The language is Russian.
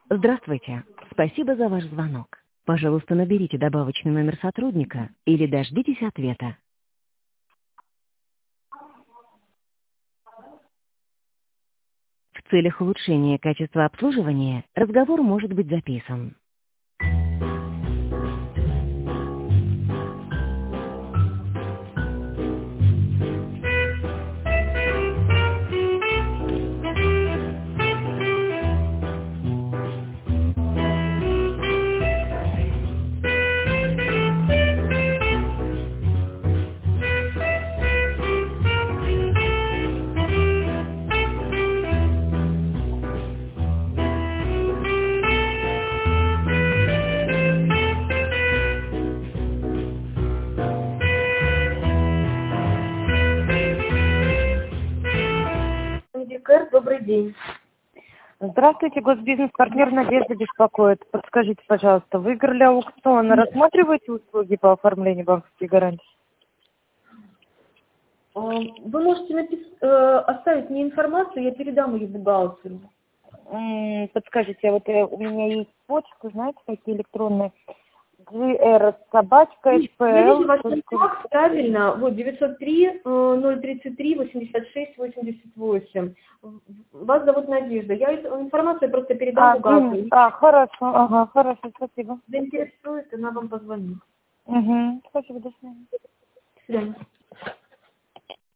Здравствуйте. Спасибо за ваш звонок. Пожалуйста, наберите добавочный номер сотрудника или дождитесь ответа. В целях улучшения качества обслуживания разговор может быть записан. Индикэр, добрый день. Здравствуйте, госбизнес-партнер Надежда беспокоит. Подскажите, пожалуйста, выиграли аукцион, рассматриваете услуги по оформлению банковских гарантий? Вы можете оставить мне информацию, я передам ее бухгалтеру. Подскажите, вот у меня есть почта, знаете, такие электронные, gr@spl. Я вижу ваш контакт, правильно, вот 903-033-86-88. Вас зовут Надежда. Я эту информацию просто передам бухгалтеру. Хорошо, хорошо, спасибо. Заинтересует, она вам позвонит. Спасибо, до свидания. До свидания.